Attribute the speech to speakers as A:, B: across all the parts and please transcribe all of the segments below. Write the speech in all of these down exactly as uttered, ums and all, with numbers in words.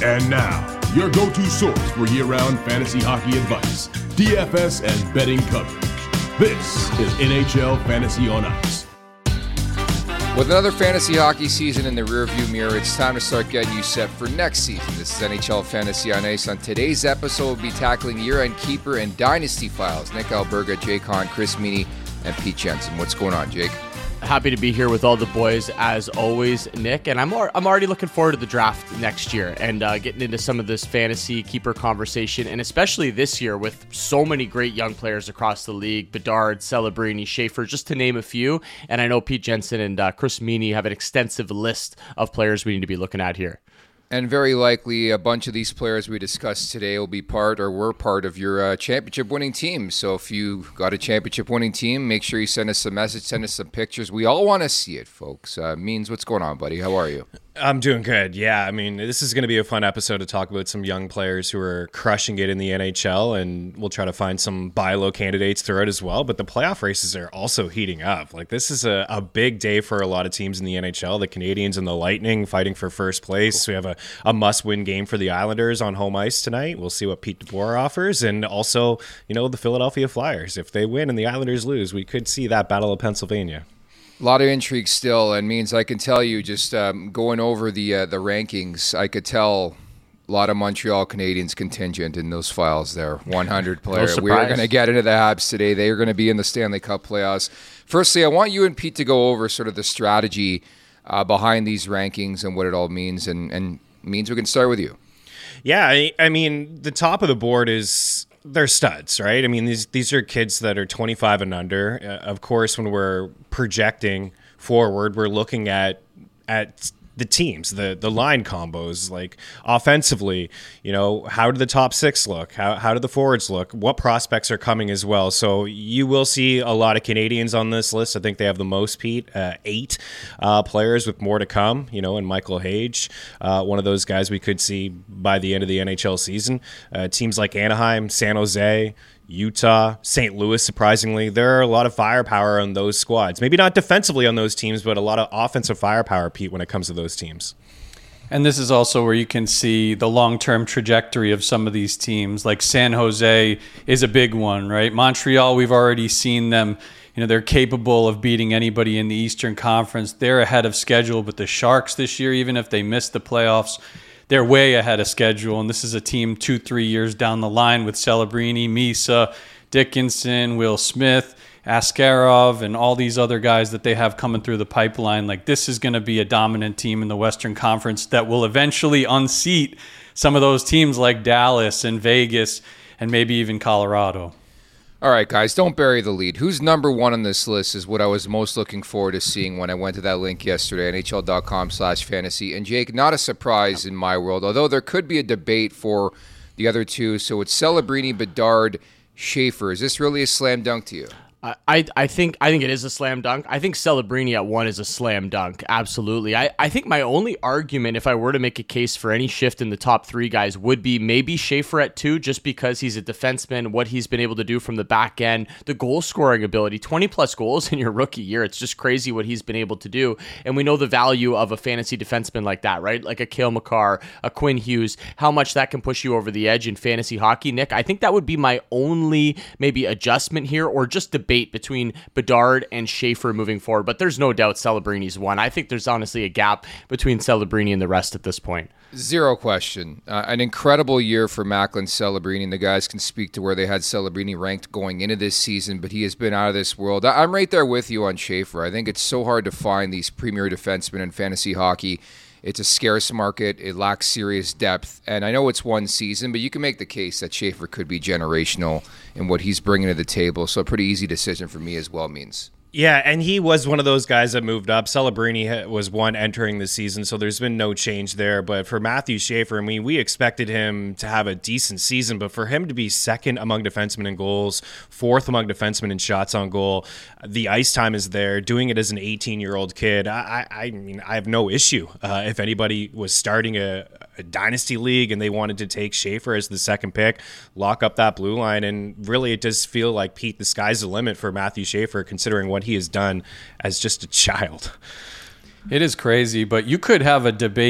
A: And now, your go-to source for year-round fantasy hockey advice, D F S and betting coverage. This is N H L Fantasy on Ice.
B: With another fantasy hockey season in the rearview mirror, it's time to start getting you set for next season. This is N H L Fantasy on Ice. On today's episode, we'll be tackling year-end keeper and dynasty files. Nick Alberga, Jake Hahn, Chris Meany, and Pete Jensen. What's going on, Jake?
C: Happy to be here with all the boys as always, Nick, and I'm I'm already looking forward to the draft next year and uh, getting into some of this fantasy keeper conversation, and especially this year with so many great young players across the league: Bedard, Celebrini, Schaefer, just to name a few. And I know Pete Jensen and uh, Chris Meany have an extensive list of players we need to be looking at here.
B: And very likely a bunch of these players we discussed today will be part or were part of your uh, championship-winning team. So if you got a championship-winning team, make sure you send us a message, send us some pictures. We all want to see it, folks. Uh, Means, what's going on, buddy? How are you?
D: I'm doing good. Yeah, I mean, this is going to be a fun episode to talk about some young players who are crushing it in the N H L, and we'll try to find some buy low candidates throughout as well. But the playoff races are also heating up. Like, this is a, a big day for a lot of teams in the N H L. The Canadiens and the Lightning fighting for first place. We have a, a must-win game for the Islanders on home ice tonight. We'll see what Pete DeBoer offers, and also, you know, the Philadelphia Flyers. If they win and the Islanders lose, we could see that Battle of Pennsylvania.
B: A lot of intrigue still, and Means I can tell you, just um, going over the uh, the rankings, I could tell a lot of Montreal Canadiens contingent in those files there. one hundred player.
C: No
B: We're going to get into the Habs today. They are going to be in the Stanley Cup playoffs. Firstly, I want you and Pete to go over sort of the strategy uh, behind these rankings and what it all means. And, and Means, we can start with you.
D: Yeah, I, I mean, the top of the board is... they're studs, right? I mean, these these are kids that are twenty-five and under. Uh, of course, when we're projecting forward, we're looking at at the teams, the the line combos, like offensively, you know, how do the top six look? How how do the forwards look? What prospects are coming as well? So you will see a lot of Canadians on this list. I think they have the most, Pete, uh, eight uh, players with more to come, you know, and Michael Hage, uh, one of those guys we could see by the end of the N H L season. Uh, teams like Anaheim, San Jose, Utah, Saint Louis, surprisingly, there are a lot of firepower on those squads. Maybe not defensively on those teams, but a lot of offensive firepower, Pete, when it comes to those teams.
E: And this is also where you can see the long-term trajectory of some of these teams. Like San Jose is a big one, right? Montreal, we've already seen them. You know, they're capable of beating anybody in the Eastern Conference. They're ahead of schedule, but the Sharks this year, even if they miss the playoffs, they're way ahead of schedule, and this is a team two, three years down the line with Celebrini, Misa, Dickinson, Will Smith, Askarov, and all these other guys that they have coming through the pipeline. Like, this is going to be a dominant team in the Western Conference that will eventually unseat some of those teams like Dallas and Vegas and maybe even Colorado.
B: All right, guys, don't bury the lead. Who's number one on this list is what I was most looking forward to seeing when I went to that link yesterday, N H L dot com slash fantasy. And Jake, not a surprise in my world, although there could be a debate for the other two. So it's Celebrini, Bedard, Schaefer. Is this really a slam dunk to you?
C: I, I think I think it is a slam dunk. I think Celebrini at one is a slam dunk. Absolutely. I, I think my only argument, if I were to make a case for any shift in the top three guys, would be maybe Schaefer at two, just because he's a defenseman, what he's been able to do from the back end, the goal scoring ability, twenty plus goals in your rookie year. It's just crazy what he's been able to do. And we know the value of a fantasy defenseman like that, right? Like a Cale Makar, a Quinn Hughes, how much that can push you over the edge in fantasy hockey. Nick, I think that would be my only maybe adjustment here, or just debate between Bedard and Schaefer moving forward, but there's no doubt Celebrini's one. I think there's honestly a gap between Celebrini and the rest at this point.
B: Zero question. Uh, an incredible year for Macklin Celebrini, and the guys can speak to where they had Celebrini ranked going into this season, but he has been out of this world. I- I'm right there with you on Schaefer. I think it's so hard to find these premier defensemen in fantasy hockey. It's a scarce market. It lacks serious depth. And I know it's one season, but you can make the case that Schaefer could be generational in what he's bringing to the table. So a pretty easy decision for me as well, Means.
D: Yeah, and he was one of those guys that moved up. Celebrini was one entering the season, so there's been no change there. But for Matthew Schaefer, I mean, we expected him to have a decent season, but for him to be second among defensemen in goals, fourth among defensemen in shots on goal, the ice time is there, doing it as an eighteen-year-old kid, I, I, I mean, I have no issue. Uh, if anybody was starting a, a dynasty league and they wanted to take Schaefer as the second pick, lock up that blue line, and really it does feel like, Pete, the sky's the limit for Matthew Schaefer, considering what he has done as just a child.
E: It is crazy, but you could have a debate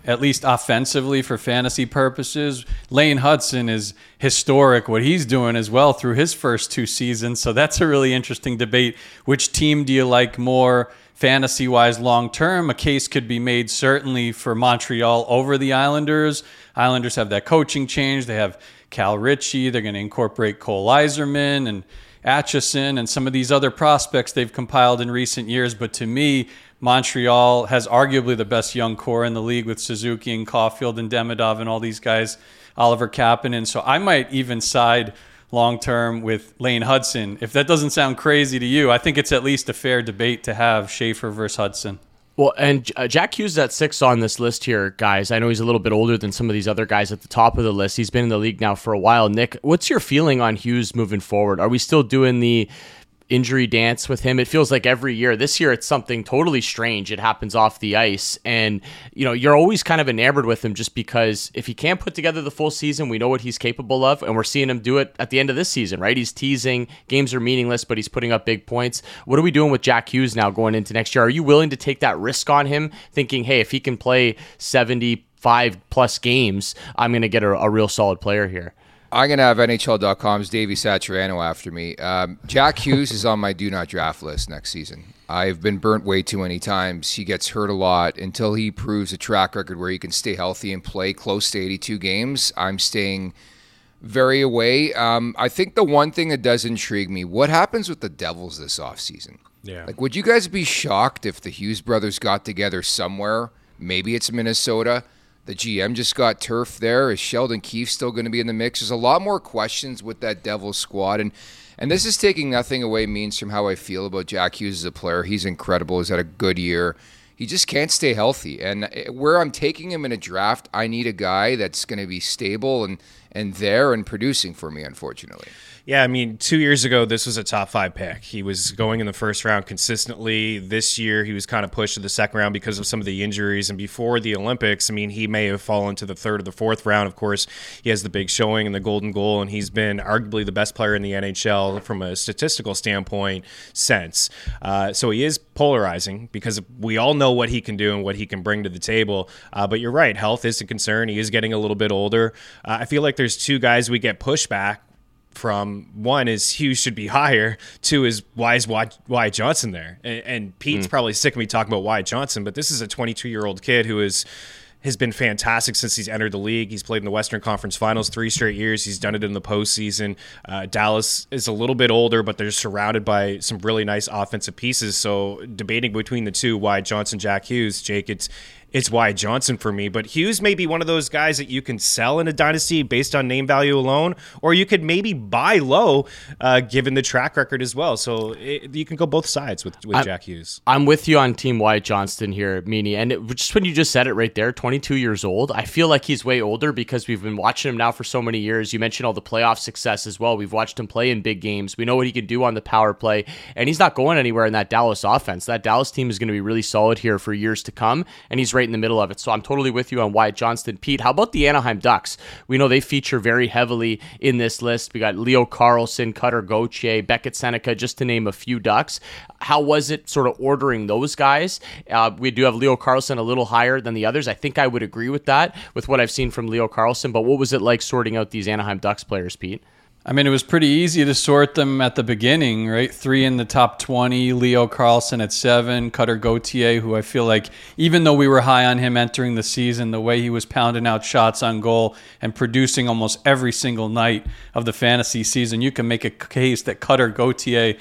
E: at least offensively for fantasy purposes. Lane Hudson is historic, what he's doing as well through his first two seasons. So that's a really interesting debate. Which team do you like more fantasy-wise long-term? A case could be made certainly for Montreal over the Islanders. Islanders have that coaching change. They have Cal Ritchie. They're going to incorporate Cole Yzerman and Atchison and some of these other prospects they've compiled in recent years. But to me, Montreal has arguably the best young core in the league with Suzuki and Caulfield and Demidov and all these guys, Oliver Kapanen. So I might even side long-term with Lane Hudson. If that doesn't sound crazy to you, I think it's at least a fair debate to have Schaefer versus Hudson.
C: Well, and uh, Jack Hughes is at six on this list here, guys. I know he's a little bit older than some of these other guys at the top of the list. He's been in the league now for a while. Nick, what's your feeling on Hughes moving forward? Are we still doing the injury dance with him? It feels like every year. This year, it's something totally strange. It happens off the ice. And, you know, you're always kind of enamored with him just because if he can't put together the full season, we know what he's capable of. And we're seeing him do it at the end of this season, right? He's teasing. Games are meaningless, but he's putting up big points. What are we doing with Jack Hughes now going into next year? Are you willing to take that risk on him, thinking, hey, if he can play seventy-five plus games, I'm going to get a, a real solid player here?
B: I'm going to have N H L dot com's Davey Satriano after me. Um, Jack Hughes is on my do not draft list next season. I've been burnt way too many times. He gets hurt a lot. Until he proves a track record where he can stay healthy and play close to eighty-two games, I'm staying very away. Um, I think the one thing that does intrigue me, what happens with the Devils this offseason?
D: Yeah.
B: Like, would you guys be shocked if the Hughes brothers got together somewhere? Maybe it's Minnesota. The G M just got turf there. Is Sheldon Keefe still going to be in the mix? There's a lot more questions with that Devils squad. And and this is taking nothing away means from how I feel about Jack Hughes as a player. He's incredible. He's had a good year. He just can't stay healthy. And where I'm taking him in a draft, I need a guy that's going to be stable and, and there and producing for me, unfortunately.
D: Yeah, I mean, two years ago, this was a top five pick. He was going in the first round consistently. This year, he was kind of pushed to the second round because of some of the injuries. And before the Olympics, I mean, he may have fallen to the third or the fourth round. Of course, he has the big showing and the golden goal, and he's been arguably the best player in the N H L from a statistical standpoint since. Uh, so he is polarizing because we all know what he can do and what he can bring to the table. Uh, but you're right, health is a concern. He is getting a little bit older. Uh, I feel like there's two guys we get pushback from. One is Hughes should be higher. Two is why is Wyatt Johnson there? And, and Pete's mm. probably sick of me talking about Wyatt Johnson, but this is a twenty-two-year-old kid who is has been fantastic since he's entered the league. He's played in the Western Conference Finals three straight years. He's done it in the postseason. Uh, Dallas is a little bit older, but they're surrounded by some really nice offensive pieces. So debating between the two, Wyatt Johnson, Jack Hughes, Jake, it's It's Wyatt Johnson for me, but Hughes may be one of those guys that you can sell in a dynasty based on name value alone, or you could maybe buy low uh, given the track record as well. So it, you can go both sides with, with
C: I'm,
D: Jack Hughes.
C: I'm with you on Team Wyatt Johnston here, Meanie. And it, just when you just said it right there, twenty-two years old, I feel like he's way older because we've been watching him now for so many years. You mentioned all the playoff success as well. We've watched him play in big games. We know what he can do on the power play, and he's not going anywhere in that Dallas offense. That Dallas team is going to be really solid here for years to come, and he's right in the middle of it. So I'm totally with you on Wyatt Johnston. Pete, how about the Anaheim Ducks? We know they feature very heavily in this list. We got Leo Carlsson, Cutter Gauthier, Beckett Seneca, just to name a few Ducks. How was it sort of ordering those guys? Uh, we do have Leo Carlsson a little higher than the others. I think I would agree with that, with what I've seen from Leo Carlsson. But what was it like sorting out these Anaheim Ducks players, Pete?
E: I mean, it was pretty easy to sort them at the beginning, right? Three in the top twenty, Leo Carlsson at seven, Cutter Gauthier, who I feel like, even though we were high on him entering the season, the way he was pounding out shots on goal and producing almost every single night of the fantasy season, you can make a case that Cutter Gauthier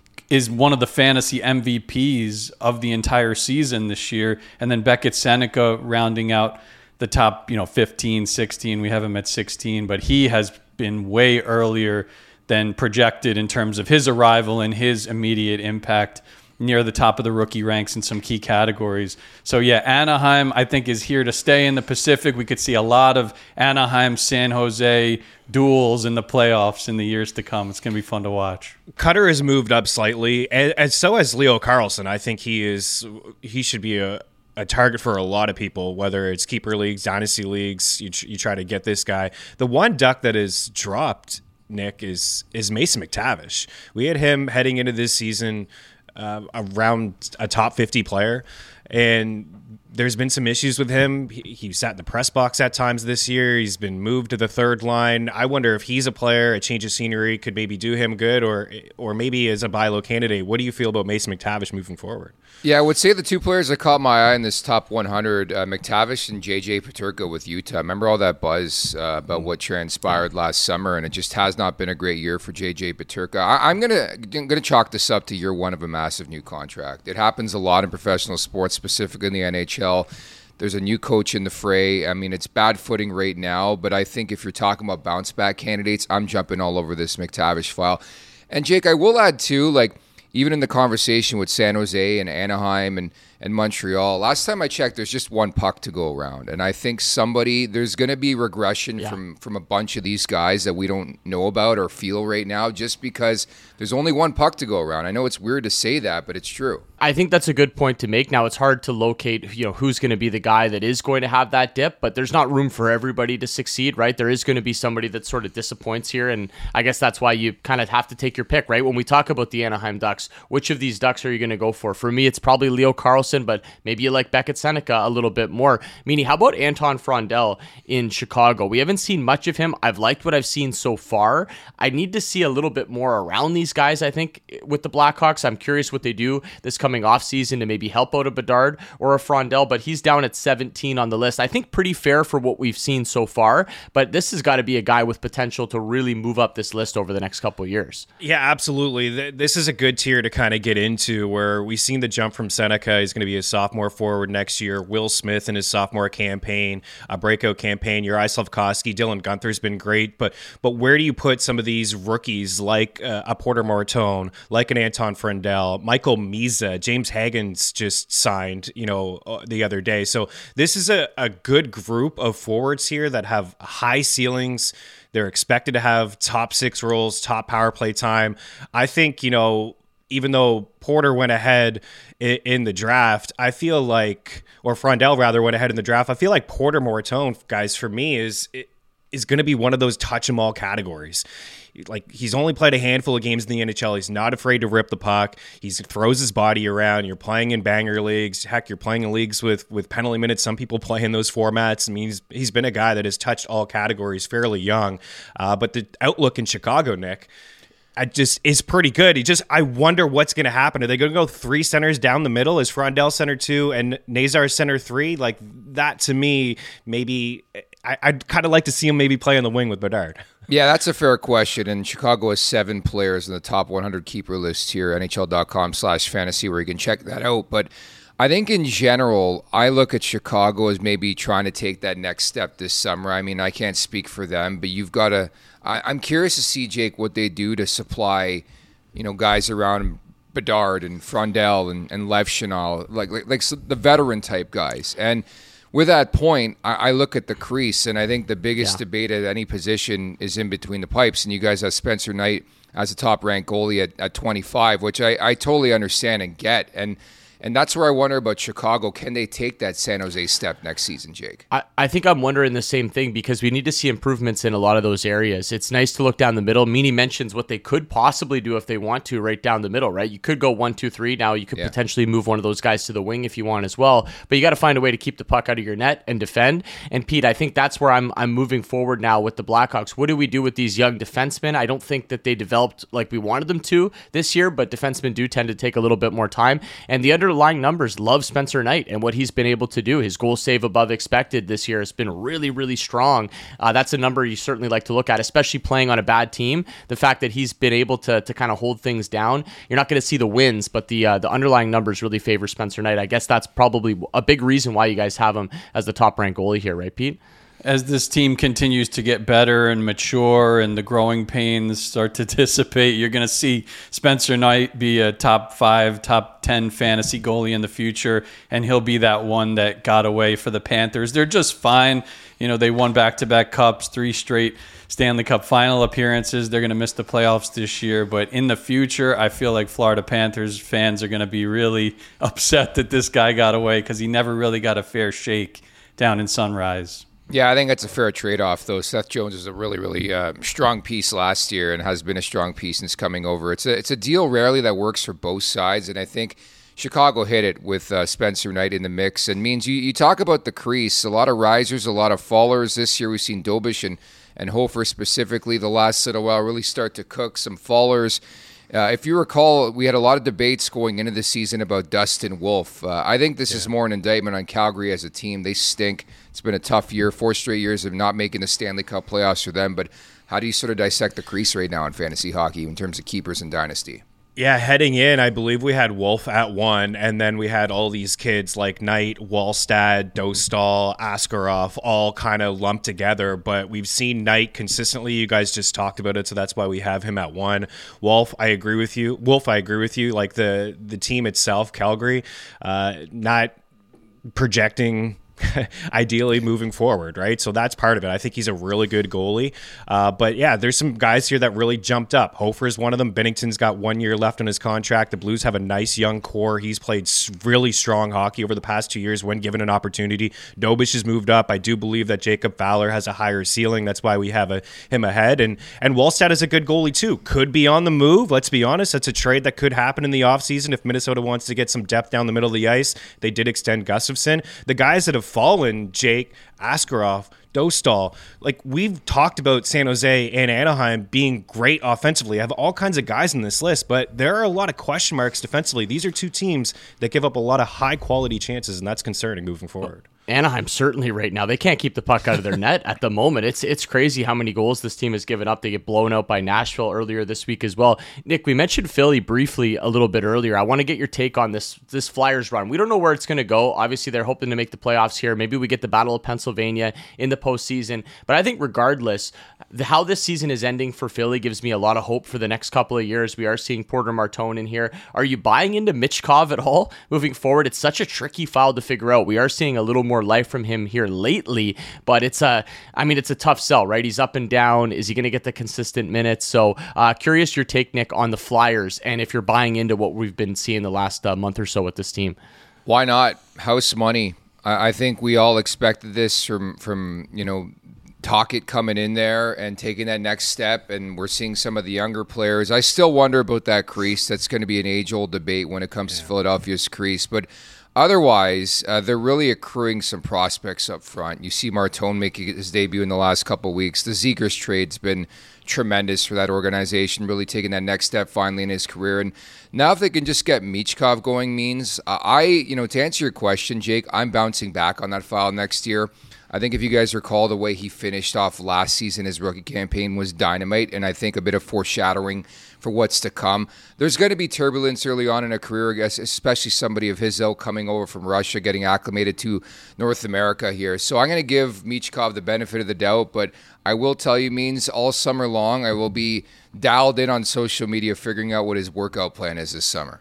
E: is one of the fantasy M V Ps of the entire season this year. And then Beckett Seneca rounding out the top, you know, fifteen, sixteen. We have him at sixteen, but he has been way earlier than projected in terms of his arrival and his immediate impact near the top of the rookie ranks in some key categories. So yeah, Anaheim, I think, is here to stay in the Pacific. We could see a lot of Anaheim, San Jose duels in the playoffs in the years to come. It's going to be fun to watch.
D: Cutter has moved up slightly, and, and so has Leo Carlsson. I think he is, he should be a, a target for a lot of people, whether it's keeper leagues, dynasty leagues. You, you try to get this guy. The one Duck that is dropped, Nick, is is Mason McTavish. We had him heading into this season uh, around a top fifty player, and there's been some issues with him. He, he sat in the press box at times this year. He's been moved to the third line. I wonder if he's a player, a change of scenery could maybe do him good, or or maybe as a buy low candidate. What do you feel about Mason McTavish moving forward?
B: Yeah, I would say the two players that caught my eye in this top one hundred, uh, McTavish and J J Peterka with Utah. Remember all that buzz uh, about what transpired last summer, and it just has not been a great year for J J Peterka. I- I'm gonna gonna chalk this up to year one of a massive new contract. It happens a lot in professional sports, specifically in the N H L. There's a new coach in the fray. I mean, it's bad footing right now, but I think if you're talking about bounce back candidates, I'm jumping all over this McTavish file. And Jake, I will add too, like, even in the conversation with San Jose and Anaheim and, and Montreal, last time I checked, there's just one puck to go around. And I think somebody, there's going to be regression yeah. from, from a bunch of these guys that we don't know about or feel right now just because there's only one puck to go around. I know it's weird to say that, but it's true.
C: I think that's a good point to make. Now, it's hard to locate, you know, who's going to be the guy that is going to have that dip, but there's not room for everybody to succeed, right? There is going to be somebody that sort of disappoints here, and I guess that's why you kind of have to take your pick, right? When we talk about the Anaheim Ducks, which of these Ducks are you going to go for? For me, it's probably Leo Carlsson, but maybe you like Beckett Seneca a little bit more. Meaning, how about Anton Frondell in Chicago? We haven't seen much of him. I've liked what I've seen so far. I need to see a little bit more around these guys, I think, with the Blackhawks. I'm curious what they do this coming offseason to maybe help out a Bedard or a Frondell, but he's down at seventeen on the list. I think pretty fair for what we've seen so far, but this has got to be a guy with potential to really move up this list over the next couple of years.
D: Yeah, absolutely. This is a good tier to kind of get into where we've seen the jump from Seneca. He's going to be a sophomore forward next year. Will Smith in his sophomore campaign, a breakout campaign. Uri Slafkovsky, Dylan Guenther's been great, but but where do you put some of these rookies like uh, a Porter Moritone, like an Anton Frondell, Michael Miza, James Hagen's just signed, you know, the other day. So this is a, a good group of forwards here that have high ceilings. They're expected to have top six roles, top power play time. I think, you know, even though Porter went ahead in, in the draft, I feel like, or Frondell rather went ahead in the draft, I feel like Porter Moritone, guys, for me is is going to be one of those touch 'em all categories. Like, he's only played a handful of games in the N H L. He's not afraid to rip the puck. He throws his body around. You're playing in banger leagues. Heck, you're playing in leagues with, with penalty minutes. Some people play in those formats. I mean, he's, he's been a guy that has touched all categories fairly young. Uh, but the outlook in Chicago, Nick, I just is pretty good. He just, I wonder what's going to happen. Are they going to go three centers down the middle? Is Frondell center two and Nazar center three? Like, that to me, maybe I, I'd kind of like to see him maybe play on the wing with Bedard.
B: Yeah, that's a fair question. And Chicago has seven players in the top one hundred keeper list here, N H L dot com slash fantasy, where you can check that out. But I think in general, I look at Chicago as maybe trying to take that next step this summer. I mean, I can't speak for them, but you've got to – I'm curious to see, Jake, what they do to supply, you know, guys around Bedard and Frondell and, and Lev Chanel, like, like, like the veteran-type guys. And – with that point, I look at the crease, and I think the biggest yeah. debate at any position is in between the pipes. And you guys have Spencer Knight as a top-ranked goalie at, at twenty-five, which I, I totally understand and get. And and that's where I wonder about Chicago. Can they take that San Jose step next season, Jake?
C: I, I think I'm wondering the same thing because we need to see improvements in a lot of those areas. It's nice to look down the middle. Meany mentions what they could possibly do if they want to right down the middle, right? You could go one, two, three. Now you could yeah. potentially move one of those guys to the wing if you want as well. But you got to find a way to keep the puck out of your net and defend. And Pete, I think that's where I'm I'm moving forward now with the Blackhawks. What do we do with these young defensemen? I don't think that they developed like we wanted them to this year, but defensemen do tend to take a little bit more time. And the underlying numbers love Spencer Knight and what he's been able to do. His goal save above expected this year has been really, really strong. Uh, that's a number you certainly like to look at, especially playing on a bad team. The fact that he's been able to to kind of hold things down. You're not going to see the wins, but the uh, the underlying numbers really favor Spencer Knight. I guess that's probably a big reason why you guys have him as the top-ranked goalie here, right, Pete?
E: As this team continues to get better and mature and the growing pains start to dissipate, you're going to see Spencer Knight be a top five, top ten fantasy goalie in the future, and he'll be that one that got away for the Panthers. They're just fine. You know, they won back-to-back cups, three straight Stanley Cup final appearances. They're going to miss the playoffs this year, but in the future, I feel like Florida Panthers fans are going to be really upset that this guy got away because he never really got a fair shake down in Sunrise.
B: Yeah, I think that's a fair trade-off, though. Seth Jones is a really, really uh, strong piece last year and has been a strong piece since coming over. It's a it's a deal rarely that works for both sides, and I think Chicago hit it with uh, Spencer Knight in the mix. And means you, you talk about the crease, a lot of risers, a lot of fallers. This year we've seen Dobish and, and Hofer specifically the last little while really start to cook some fallers. Uh, if you recall, we had a lot of debates going into the season about Dustin Wolf. Uh, I think this yeah. is more an indictment on Calgary as a team. They stink. It's been a tough year, four straight years of not making the Stanley Cup playoffs for them. But how do you sort of dissect the crease right now in fantasy hockey in terms of keepers and dynasty?
D: Yeah, heading in, I believe we had Wolf at one, and then we had all these kids like Knight, Wallstad, Dostal, Askarov, all kind of lumped together. But we've seen Knight consistently. You guys just talked about it, so that's why we have him at one. Wolf, I agree with you. Wolf, I agree with you. Like the the team itself, Calgary, uh, not projecting ideally moving forward, right? So that's part of it. I think he's a really good goalie. Uh, but yeah, there's some guys here that really jumped up. Hofer is one of them. Bennington's got one year left on his contract. The Blues have a nice young core. He's played really strong hockey over the past two years when given an opportunity. Dobish has moved up. I do believe that Jacob Fowler has a higher ceiling. That's why we have a, him ahead. And and Wallstad is a good goalie too. Could be on the move. Let's be honest. That's a trade that could happen in the offseason if Minnesota wants to get some depth down the middle of the ice. They did extend Gustafsson. The guys that have fallen, Jake, Askarov, Dostal, like we've talked about San Jose and Anaheim being great offensively. I have all kinds of guys in this list, but there are a lot of question marks defensively. These are two teams that give up a lot of high quality chances, and that's concerning moving forward.
C: Anaheim certainly right now. They can't keep the puck out of their net at the moment. It's it's crazy how many goals this team has given up. They get blown out by Nashville earlier this week as well. Nick, we mentioned Philly briefly a little bit earlier. I want to get your take on this this Flyers run. We don't know where it's going to go. Obviously, they're hoping to make the playoffs here. Maybe we get the Battle of Pennsylvania in the postseason. But I think regardless, the, how this season is ending for Philly gives me a lot of hope for the next couple of years. We are seeing Porter Martone in here. Are you buying into Michkov at all moving forward? It's such a tricky file to figure out. We are seeing a little more life from him here lately, but it's a, I mean, it's a tough sell, right? He's up and down. Is he going to get the consistent minutes? So uh, curious your take, Nick, on the Flyers and if you're buying into what we've been seeing the last uh, month or so with this team.
B: Why not? House money. I, I think we all expected this from, from, you know, Tocchet coming in there and taking that next step, and we're seeing some of the younger players. I still wonder about that crease. That's going to be an age-old debate when it comes yeah. to Philadelphia's crease, but otherwise, uh, they're really accruing some prospects up front. You see Martone making his debut in the last couple of weeks. The Zegers trade's been tremendous for that organization, really taking that next step finally in his career. And now if they can just get Michkov going means, uh, I, you know, to answer your question, Jake, I'm bouncing back on that file next year. I think if you guys recall the way he finished off last season, his rookie campaign was dynamite, and I think a bit of foreshadowing for what's to come. There's going to be turbulence early on in a career, I guess, especially somebody of his ilk coming over from Russia, getting acclimated to North America here. So I'm going to give Michkov the benefit of the doubt, but I will tell you, means all summer long, I will be dialed in on social media figuring out what his workout plan is this summer.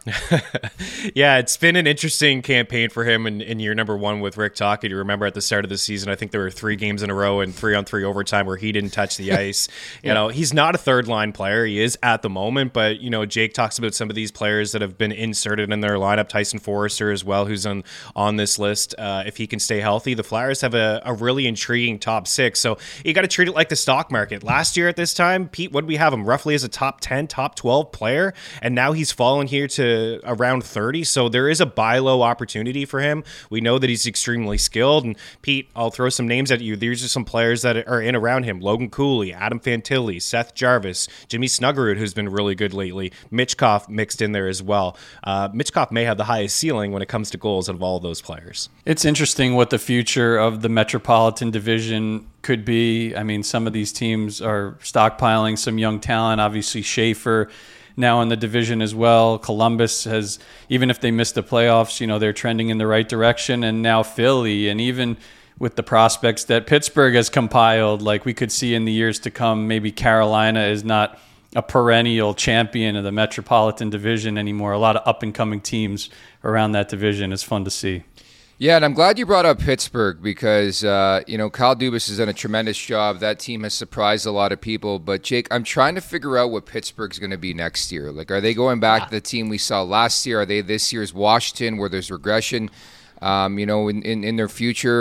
D: Yeah, it's been an interesting campaign for him in, in year number one with Rick Tocchet. You remember at the start of the season, I think there were three games in a row and three on three overtime where he didn't touch the ice. yeah. You know, he's not a third line player. He is at the moment, but, you know, Jake talks about some of these players that have been inserted in their lineup. Tyson Forrester as well, who's on, on this list. Uh, if he can stay healthy, the Flyers have a, a really intriguing top six. So you got to treat it like the stock market. Last year at this time, Pete, what did we have him roughly as a top ten, top twelve player, and now he's fallen here to around thirty, so there is a buy low opportunity for him. We know that he's extremely skilled, and Pete, I'll throw some names at you. These are some players that are in around him: Logan Cooley, Adam Fantilli, Seth Jarvis, Jimmy Snuggerud, who's been really good lately, Michkov mixed in there as well. Uh, Michkov may have the highest ceiling when it comes to goals out of all of those players.
E: It's interesting what the future of the Metropolitan Division could be. I mean, some of these teams are stockpiling some young talent. Obviously, Schaefer now in the division as well. Columbus has, even if they missed the playoffs, you know, they're trending in the right direction. And now Philly, and even with the prospects that Pittsburgh has compiled, like we could see in the years to come, maybe Carolina is not a perennial champion of the Metropolitan Division anymore. A lot of up-and-coming teams around that division. It's fun to see.
B: Yeah, and I'm glad you brought up Pittsburgh because, uh, you know, Kyle Dubas has done a tremendous job. That team has surprised a lot of people. But, Jake, I'm trying to figure out what Pittsburgh's going to be next year. Like, are they going back to the team we saw last year? Are they this year's Washington where there's regression, um, you know, in, in, in their future?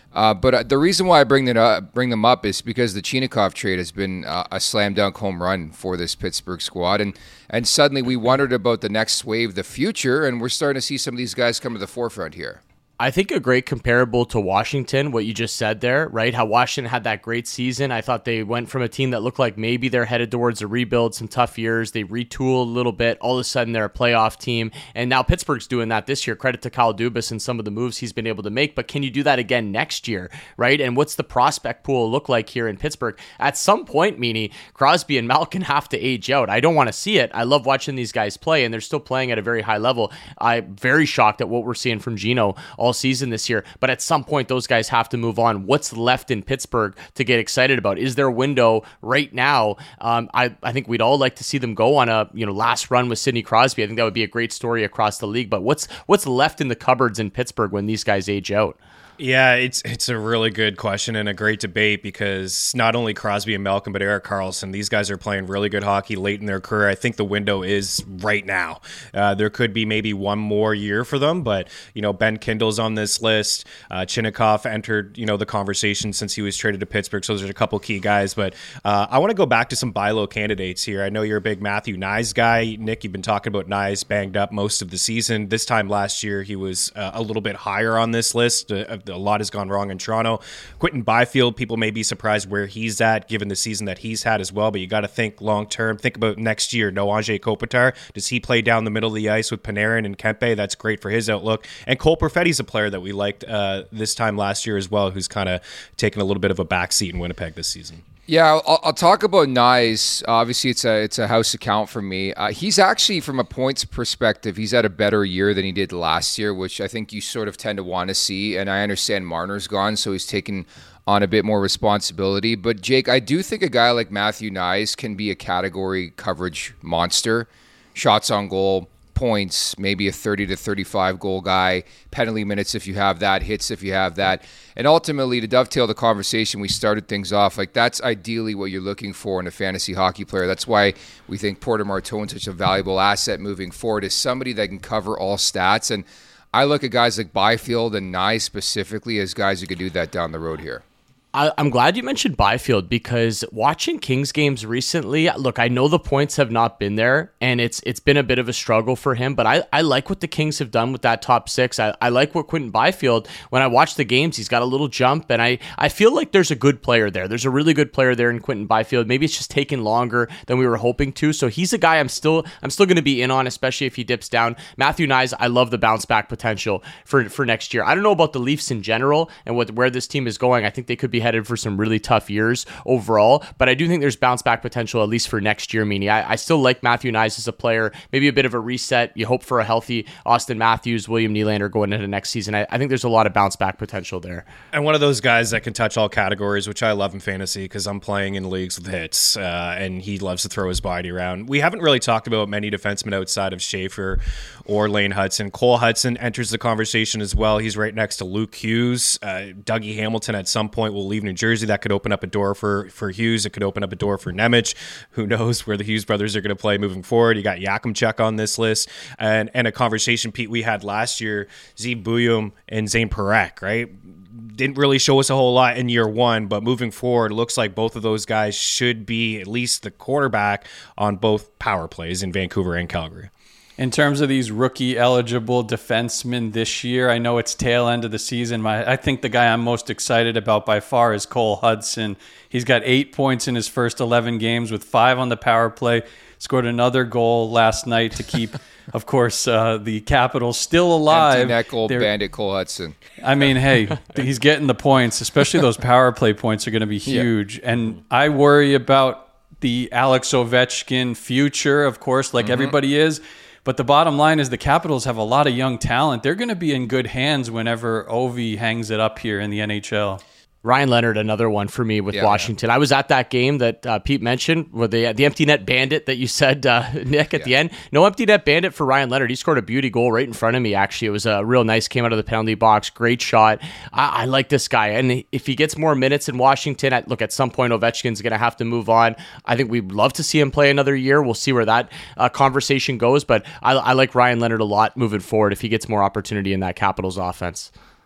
B: Uh, but uh, the reason why I bring that up, bring them up is because the Chinakhov trade has been uh, a slam dunk home run for this Pittsburgh squad, and and suddenly we wondered about the next wave, the future, and we're starting to see some of these guys come to the forefront here.
C: I think a great comparable to Washington, what you just said there, right? How Washington had that great season. I thought they went from a team that looked like maybe they're headed towards a rebuild, some tough years. They retooled a little bit. All of a sudden, they're a playoff team. And now Pittsburgh's doing that this year. Credit to Kyle Dubas and some of the moves he's been able to make. But can you do that again next year, right? And what's the prospect pool look like here in Pittsburgh? At some point, meaning Crosby and Malkin have to age out. I don't want to see it. I love watching these guys play, and they're still playing at a very high level. I'm very shocked at what we're seeing from Gino all season this year. But at some point, those guys have to move on. What's left in Pittsburgh to get excited about? Is there a window right now? Um, I, I think we'd all like to see them go on a you know last run with Sidney Crosby. I think that would be a great story across the league. But what's what's left in the cupboards in Pittsburgh when these guys age out?
D: Yeah, it's it's a really good question and a great debate because not only Crosby and Malkin, but Erik Karlsson, these guys are playing really good hockey late in their career. I think the window is right now. Uh, there could be maybe one more year for them, but you know Ben Kindle's on this list. Uh, Chinakhov entered you know the conversation since he was traded to Pittsburgh, so there's a couple key guys. But uh, I want to go back to some buy low candidates here. I know you're a big Matthew Knies guy, Nick. You've been talking about Knies banged up most of the season. This time last year, he was uh, a little bit higher on this list. Uh, A lot has gone wrong in Toronto. Quentin Byfield, people may be surprised where he's at given the season that he's had as well, but you got to think long term. Think about next year. No Anze Kopitar. Does he play down the middle of the ice with Panarin and Kempe? That's great for his outlook. And Cole Perfetti's a player that we liked uh, this time last year as well, who's kind of taken a little bit of a backseat in Winnipeg this season.
B: Yeah, I'll, I'll talk about Knies. Obviously, it's a it's a house account for me. Uh, he's actually, from a points perspective, he's had a better year than he did last year, which I think you sort of tend to want to see. And I understand Marner's gone, so he's taken on a bit more responsibility. But Jake, I do think a guy like Matthew Knies can be a category coverage monster. Shots on goal, points, maybe a thirty to thirty-five goal guy, penalty minutes if you have that, hits if you have that. And ultimately, to dovetail the conversation, we started things off, like that's ideally what you're looking for in a fantasy hockey player. That's why we think Porter Martone's such a valuable asset moving forward, is somebody that can cover all stats. And I look at guys like Byfield and Knies specifically as guys who could do that down the road here.
C: I, I'm glad you mentioned Byfield because watching Kings games recently, look, I know the points have not been there and it's it's been a bit of a struggle for him, but I, I like what the Kings have done with that top six. I, I like what Quentin Byfield, when I watch the games, he's got a little jump and I, I feel like there's a good player there. There's a really good player there in Quentin Byfield. Maybe it's just taking longer than we were hoping to. So he's a guy I'm still I'm still going to be in on, especially if he dips down. Matthew Knies, I love the bounce back potential for, for next year. I don't know about the Leafs in general and what where this team is going. I think they could be headed for some really tough years overall, but I do think there's bounce back potential at least for next year. Meaning, I, I still like Matthew Knies as a player. Maybe a bit of a reset. You hope for a healthy Austin Matthews, William Nylander going into next season. I, I think there's a lot of bounce back potential there.
D: And one of those guys that can touch all categories, which I love in fantasy because I'm playing in leagues with hits, uh, and he loves to throw his body around. We haven't really talked about many defensemen outside of Schaefer or Lane Hudson. Cole Hudson enters the conversation as well. He's right next to Luke Hughes. Uh, Dougie Hamilton at some point will leave New Jersey. That could open up a door for, for Hughes. It could open up a door for Nemec. Who knows where the Hughes brothers are going to play moving forward. You got Yakimchuk on this list. And and a conversation, Pete, we had last year, Zeev Buium and Zane Parekh, right? Didn't really show us a whole lot in year one, but moving forward, it looks like both of those guys should be at least the quarterback on both power plays in Vancouver and Calgary.
E: In terms of these rookie-eligible defensemen this year, I know it's tail end of the season. My, I think the guy I'm most excited about by far is Cole Hudson. He's got eight points in his first eleven games with five on the power play. Scored another goal last night to keep, of course, uh, the Capitals still alive.
B: Empty net goal
E: They're,
B: bandit Cole Hudson.
E: I mean, hey, he's getting the points, especially those power play points are going to be huge. Yeah. And I worry about the Alex Ovechkin future, of course, like mm-hmm. everybody is. But the bottom line is the Capitals have a lot of young talent. They're going to be in good hands whenever Ovi hangs it up here in the N H L.
C: Ryan Leonard, another one for me with yeah, Washington. Yeah. I was at that game that uh, Pete mentioned, with the the empty net bandit that you said, uh, Nick, at yeah. the end. No empty net bandit for Ryan Leonard. He scored a beauty goal right in front of me, actually. It was a real nice, came out of the penalty box. Great shot. I, I like this guy. And if he gets more minutes in Washington, at, look, at some point Ovechkin's going to have to move on. I think we'd love to see him play another year. We'll see where that uh, conversation goes. But I, I like Ryan Leonard a lot moving forward if he gets more opportunity in that Capitals offense.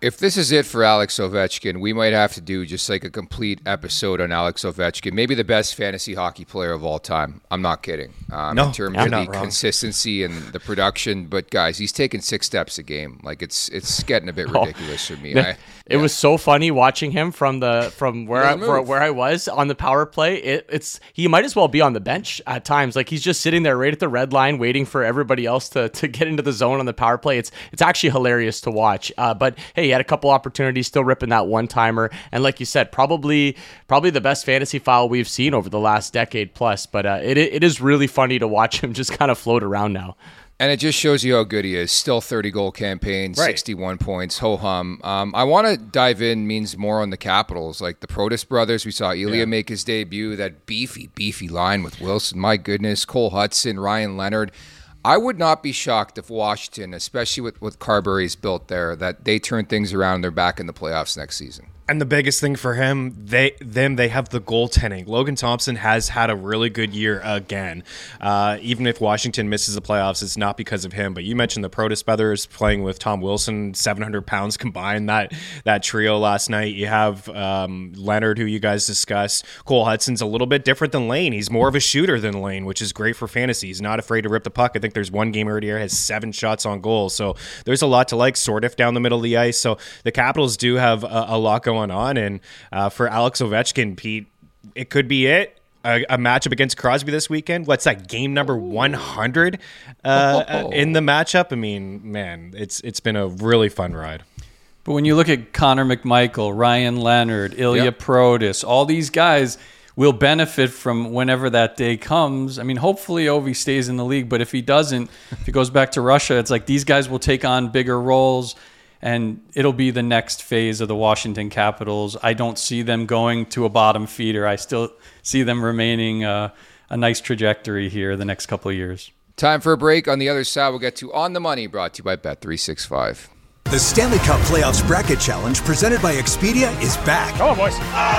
B: If this is it for Alex Ovechkin, we might have to do just like a complete episode on Alex Ovechkin. Maybe the best fantasy hockey player of all time. I'm not kidding. Um,
D: no,
B: in terms
D: you're
B: of
D: not
B: the
D: wrong.
B: consistency and the production. But guys, he's taking six steps a game. Like it's it's getting a bit ridiculous for me. I,
C: It
B: yeah.
C: was so funny watching him from the from where I,
B: Doesn't
C: where,
B: move.
C: where I was on the power play. It, it's he might as well be on the bench at times. Like he's just sitting there right at the red line, waiting for everybody else to, to get into the zone on the power play. It's it's actually hilarious to watch. Uh, but hey, he had a couple opportunities, still ripping that one timer, and like you said, probably probably the best fantasy foul we've seen over the last decade plus. But uh, it it is really funny to watch him just kind of float around now.
B: And it just shows you how good he is. Still thirty-goal campaign,
D: Right.
B: sixty-one points, ho-hum. Um, I want to dive in, means more on the Capitals. Like the Protas brothers, we saw Ilya
D: Yeah.
B: make his debut, that beefy, beefy line with Wilson. My goodness, Cole Hudson, Ryan Leonard. I would not be shocked if Washington, especially with what Carberry's built there, that they turn things around and they're back in the playoffs next season.
D: And the biggest thing for him, they them they have the goaltending. Logan Thompson has had a really good year again. Uh, even if Washington misses the playoffs, it's not because of him. But you mentioned the Protas brothers playing with Tom Wilson, seven hundred pounds combined. That that trio last night. You have um, Leonard, who you guys discussed. Cole Hudson's a little bit different than Lane. He's more of a shooter than Lane, which is great for fantasy. He's not afraid to rip the puck. I think there's one game already here has seven shots on goal. So there's a lot to like. Sortif down the middle of the ice. So the Capitals do have a, a lot going on, and uh, for Alex Ovechkin, Pete, it could be it. A, a matchup against Crosby this weekend. What's that, game number one hundred uh,
B: Oh.
D: in the matchup? I mean, man, it's it's been a really fun ride.
E: But when you look at Connor McMichael, Ryan Leonard, Ilya
B: Yep.
E: Protas, all these guys will benefit from whenever that day comes. I mean, hopefully Ovi stays in the league, but if he doesn't, if he goes back to Russia, it's like these guys will take on bigger roles, and it'll be the next phase of the Washington Capitals. I don't see them going to a bottom feeder. I still see them remaining uh, a nice trajectory here the next couple of years.
B: Time for a break. On the other side, we'll get to On the Money, brought to you by Bet three sixty-five.
F: The Stanley Cup Playoffs Bracket Challenge presented by Expedia is back.
G: Come on, boys.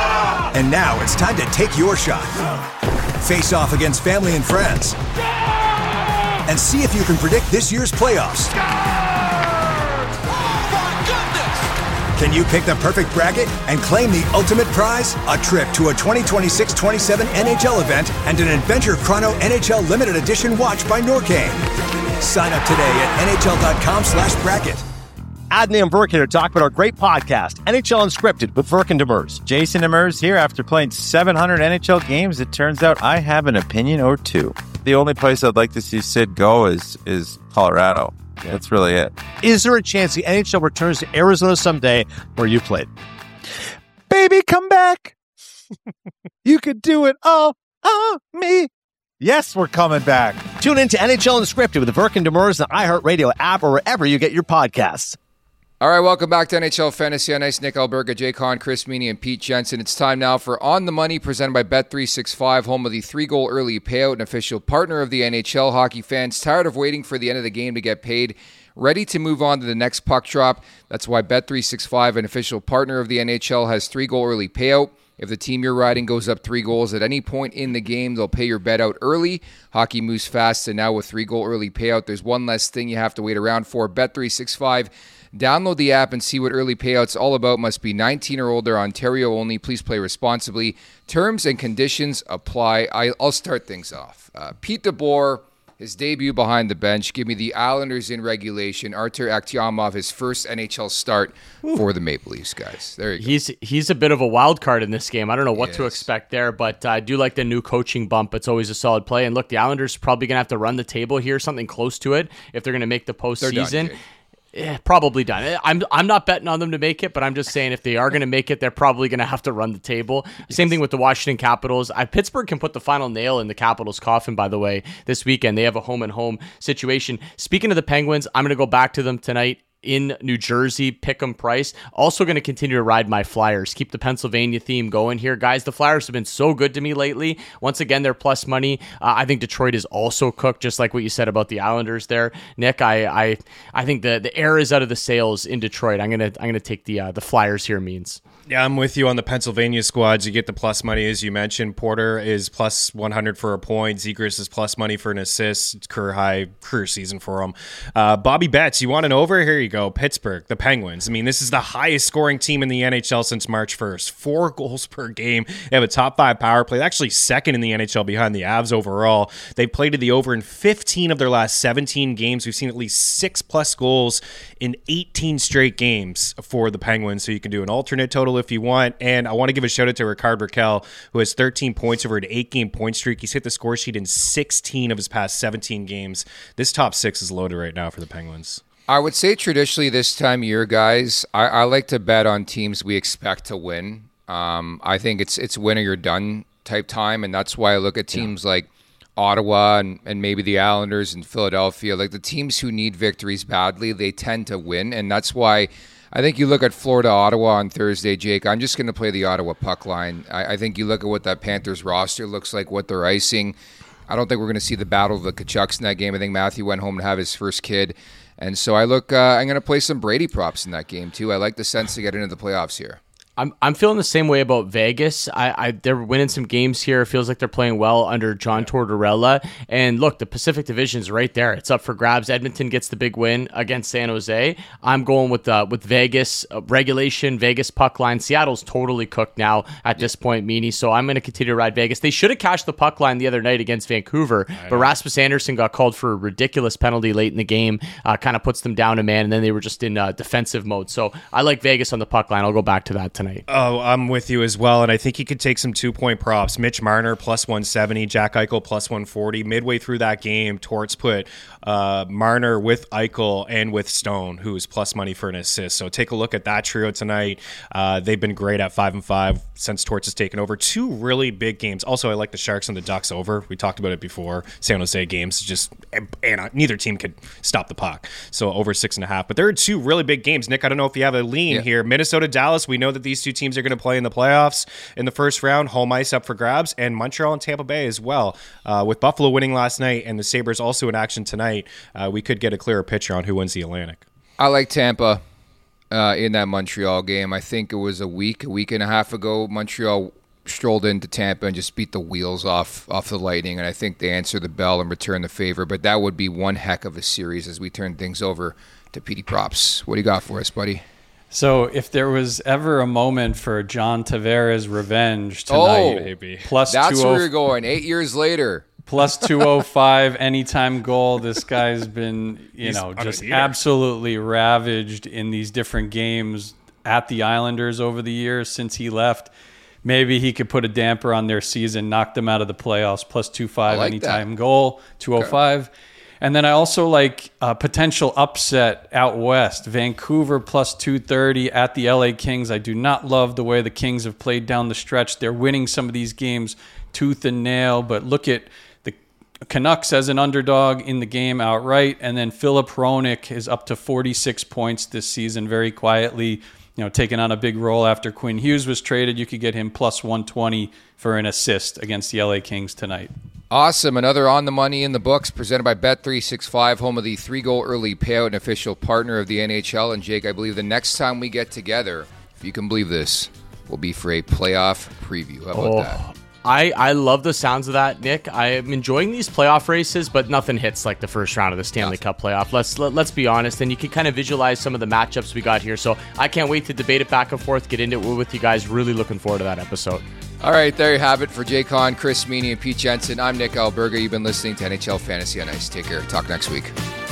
F: And now it's time to take your shot. Face off against family and friends. And see if you can predict this year's playoffs. Can you pick the perfect bracket and claim the ultimate prize? A trip to a twenty twenty-six twenty-seven N H L event and an Adventure Chrono N H L limited edition watch by Norcane. Sign up today at nhl.com slash bracket.
G: Adney and Burke here to talk about our great podcast, N H L Unscripted with Burke and Demers.
H: Jason Demers here. After playing seven hundred N H L games, it turns out I have an opinion or two. The only place I'd like to see Sid go is is Colorado. Yeah. That's really it.
G: Is there a chance the N H L returns to Arizona someday where you played?
H: Baby, come back. You could do it all on me. Yes, we're coming back.
G: Tune in to N H L Unscripted with Burke and Demers on the iHeartRadio app or wherever you get your podcasts.
B: All right, welcome back to N H L Fantasy on Ice. Nick Alberga, Jay Con, Chris Meany, and Pete Jensen. It's time now for On the Money, presented by Bet three sixty-five, home of the three-goal early payout, an official partner of the N H L. Hockey fans tired of waiting for the end of the game to get paid, ready to move on to the next puck drop. That's why Bet three sixty-five, an official partner of the N H L, has three-goal early payout. If the team you're riding goes up three goals at any point in the game, they'll pay your bet out early. Hockey moves fast, and now with three-goal early payout, there's one less thing you have to wait around for. Bet three sixty-five. Download the app and see what early payout's all about. Must be nineteen or older, Ontario only. Please play responsibly. Terms and conditions apply. I, I'll start things off. Uh, Pete DeBoer, his debut behind the bench. Give me the Islanders in regulation. Artur Akhtyamov, his first N H L start Ooh. for the Maple Leafs, guys. There you go.
C: He's he's a bit of a wild card in this game. I don't know what
B: He
C: to
B: is.
C: expect there, but I do like the new coaching bump. It's always a solid play. And look, the Islanders are probably going to have to run the table here, something close to it, if they're going to make the
B: They're done,
C: postseason.
B: Jake.
C: Eh, probably done. I'm I'm not betting on them to make it, but I'm just saying if they are going to make it, they're probably going to have to run the table. Yes. Same thing with the Washington Capitals. I, Pittsburgh can put the final nail in the Capitals' coffin, by the way, this weekend. They have a home-and-home situation. Speaking of the Penguins, I'm going to go back to them tonight in New Jersey, Pick'em price. Also going to continue to ride my Flyers. Keep the Pennsylvania theme going here. Guys, the Flyers have been so good to me lately. Once again, they're plus money. Uh, I think Detroit is also cooked, just like what you said about the Islanders there. Nick, I I, I think the, the air is out of the sails in Detroit. I'm going to I'm gonna take the uh, the Flyers here, means.
D: Yeah, I'm with you on the Pennsylvania squads. You get the plus money, as you mentioned. Porter is plus one hundred for a point. Zegras is plus money for an assist. It's career high, career season for him. Uh, Bobby Betts, you want an over? Here you go. Pittsburgh, the Penguins. I mean, this is the highest scoring team in the N H L since March first. Four goals per game. They have a top five power play. They're actually second in the N H L behind the Avs overall. They've played to the over in fifteen of their last seventeen games. We've seen at least six plus goals in eighteen straight games for the Penguins. So you can do an alternate total if you want. And I want to give a shout out to Ricard Raquel, who has thirteen points over an eight game point streak. He's hit the score sheet in sixteen of his past seventeen games. This top six is loaded right now for the Penguins.
B: I would say traditionally this time of year, guys, I, I like to bet on teams we expect to win. Um, I think it's it's win or you're done type time, and that's why I look at teams yeah. like Ottawa and, and maybe the Islanders and Philadelphia. Like the teams who need victories badly, they tend to win, and that's why I think you look at Florida-Ottawa on Thursday, Jake. I'm just going to play the Ottawa puck line. I, I think you look at what that Panthers roster looks like, what they're icing. I don't think we're going to see the battle of the Kachucks in that game. I think Matthew went home to have his first kid. And so I look, uh, I'm going to play some Brady props in that game, too. I like the sense to get into the playoffs here.
C: I'm I'm feeling the same way about Vegas. I, I they're winning some games here. It feels like they're playing well under John Tortorella. And look, the Pacific Division's right there. It's up for grabs. Edmonton gets the big win against San Jose. I'm going with uh, with Vegas uh, regulation, Vegas puck line. Seattle's totally cooked now at this point, Meanie. So I'm going to continue to ride Vegas. They should have cashed the puck line the other night against Vancouver, but Rasmus Andersson got called for a ridiculous penalty late in the game. Uh, kind of puts them down a man, and then they were just in uh, defensive mode. So I like Vegas on the puck line. I'll go back to that tonight.
D: Oh, I'm with you as well, and I think he could take some two-point props. Mitch Marner, plus one seventy, Jack Eichel, plus one forty. Midway through that game, Torts put uh, Marner with Eichel and with Stone, who is plus money for an assist. So take a look at that trio tonight. Uh, they've been great at five and five since Torts has taken over. Two really big games. Also, I like the Sharks and the Ducks over. We talked about it before. San Jose games, just and uh, neither team could stop the puck. So over six and a half. But there are two really big games. Nick, I don't know if you have a lean yeah. here. Minnesota, Dallas. We know that these two teams are going to play in the playoffs in the first round. Home ice up for grabs, and Montreal and Tampa Bay as well. Uh, with Buffalo winning last night and the Sabres also in action tonight, uh, we could get a clearer picture on who wins the Atlantic.
B: I like Tampa uh, in that Montreal game. I think it was a week, a week and a half ago, Montreal strolled into Tampa and just beat the wheels off off the Lightning, and I think they answer the bell and return the favor. But that would be one heck of a series as we turn things over to P D Props. What do you got for us, buddy?
E: So if there was ever a moment for John Tavares revenge tonight,
B: oh,
E: maybe. plus
B: that's where you're going. Eight years later,
E: plus two oh five anytime goal. This guy's been, you
D: He's
E: know, just absolutely ravaged in these different games at the Islanders over the years since he left. Maybe he could put a damper on their season, knock them out of the playoffs. Plus two five
B: like
E: anytime
B: that.
E: goal, two oh five. Okay. And then I also like a potential upset out west. Vancouver plus two thirty at the L A Kings. I do not love the way the Kings have played down the stretch. They're winning some of these games tooth and nail, but look at the Canucks as an underdog in the game outright. And then Philip Hronek is up to forty-six points this season very quietly, you know, taking on a big role after Quinn Hughes was traded. You could get him plus one twenty for an assist against the L A Kings tonight.
B: Awesome. Another On the Money in the books presented by Bet three sixty-five, home of the three-goal early payout and official partner of the N H L. And, Jake, I believe the next time we get together, if you can believe this, will be for a playoff preview. How about
C: oh,
B: that?
C: I, I love the sounds of that, Nick. I'm enjoying these playoff races, but nothing hits like the first round of the Stanley nothing. Cup playoff. Let's let, let's be honest, and you can kind of visualize some of the matchups we got here. So I can't wait to debate it back and forth, get into it with you guys. Really looking forward to that episode.
B: All right, there you have it. For Jay Kahn, Chris Meany, and Pete Jensen, I'm Nick Alberga. You've been listening to N H L Fantasy on Ice. Take care. Talk next week.